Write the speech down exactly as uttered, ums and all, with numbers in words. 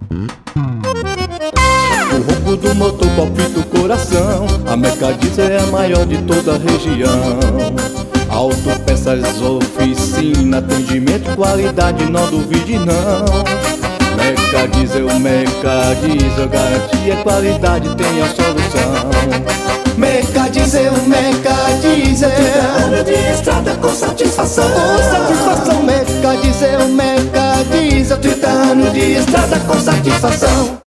O ronco do motor palpita o coração. A Mercadizer é a maior de toda a região. Autopeças, oficina, atendimento, qualidade, não duvide não. Mercadizer, o Mercadizer, garantia, qualidade, tem a solução. Mercadizer, o Mercadizer, trinta anos de estrada com satisfação. com satisfação. Mercadizer, o Mercadizer, trinta anos de estrada com satisfação.